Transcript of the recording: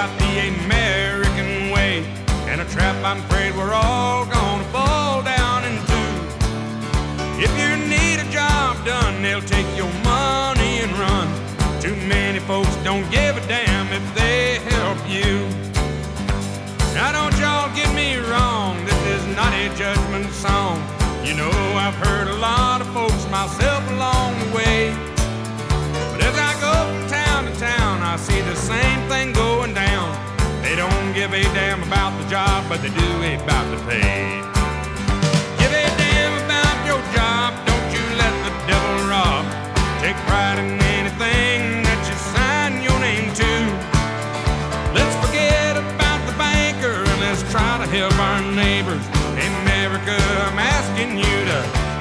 about the American way, and a trap I'm afraid we're all gonna fall down into. If you need a job done, they'll take your money and run. Too many folks don't give a damn if they help you. Now don't y'all get me wrong, this is not a judgment song. You know I've heard a lot of folks myself along the way. But as I go from town to town, I see the same thing going down. They don't give a damn about the job, but they do about the pay.